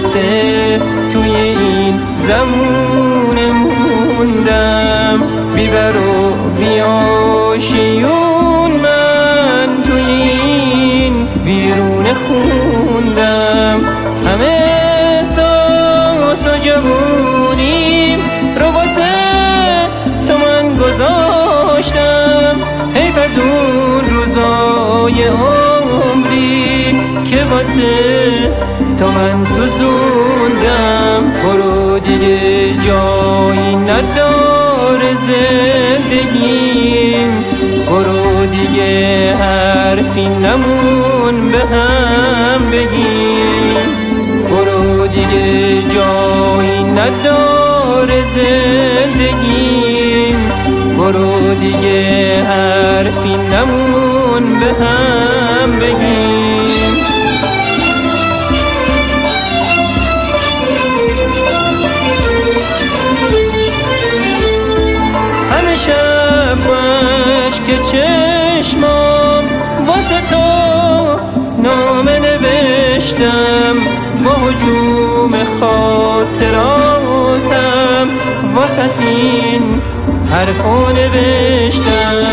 شکسته توی این زمونه موندم، بیبر و بیاشیون من توی این ویرونه خوندم. همه احساس و جوونیم رو واسه تو من گذاشتم، حیف از اون روزای عمری که واسه تو من سوزوندم. برو دیگه جایی نداره زندگیم، برو دیگه حرفی نمون به هم بگیم، برو دیگه جایی نداره زندگیم، برو دیگه حرفی نمون به هم بگیم. همه شب که چشمام واسه تو نامه نوشتم، با هجوم خاطراتم واسه این حرفو نوشتم.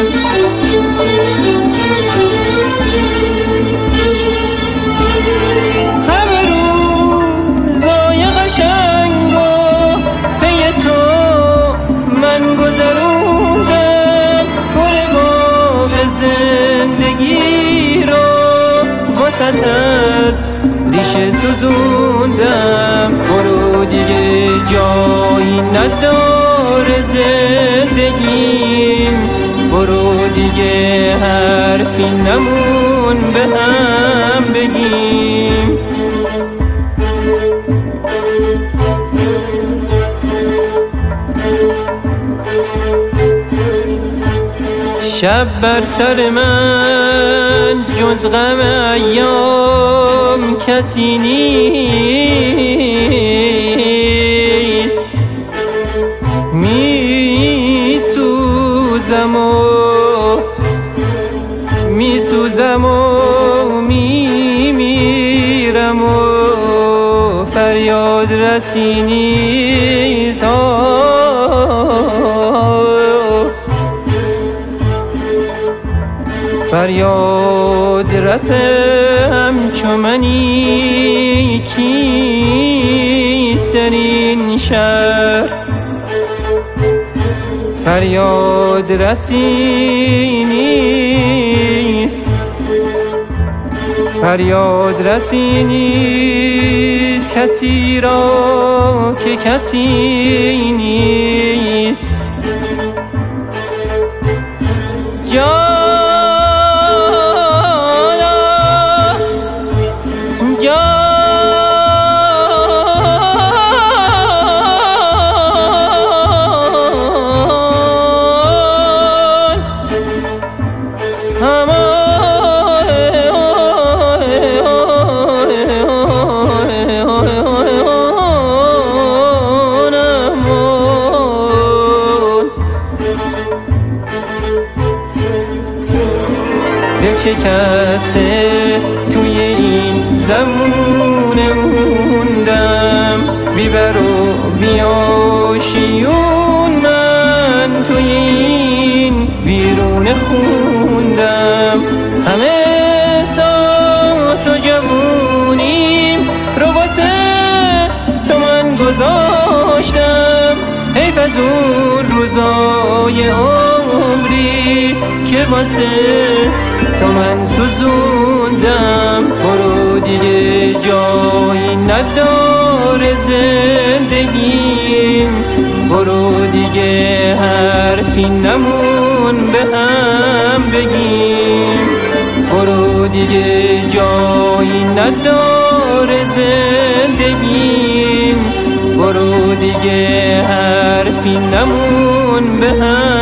همه روزای قشنگو پی تو من گذروندم، گل باغ زندگی رو واسه از ریشه سوزوندم. برو دیگه جایی نداره زندگیم، برو دیگه حرفی نمون به هم بگیم. شب بر سر من جز غم ایام کسی نیست، میسوزم و میمیرم و فریاد رسی نیست. فریاد رسم چو منی کیست در این شهر، فریاد رسی نیست، فریاد رسی نیست کسی را که کسی نیست. دل شکسته توی این زمونه موندم، بیبر و بیاشیون من توی این ویرونه خوندم. همه احساس و جوونیم رو واسه تو من گذاشتم، حیف از اون روزای عمری که واسه تو من سوزوندم. برو دیگه جایی نداره زندگیم، برو دیگه حرفی نمون به هم بگیم، برو دیگه جایی نداره زندگیم، برو دیگه حرفی نمون به هم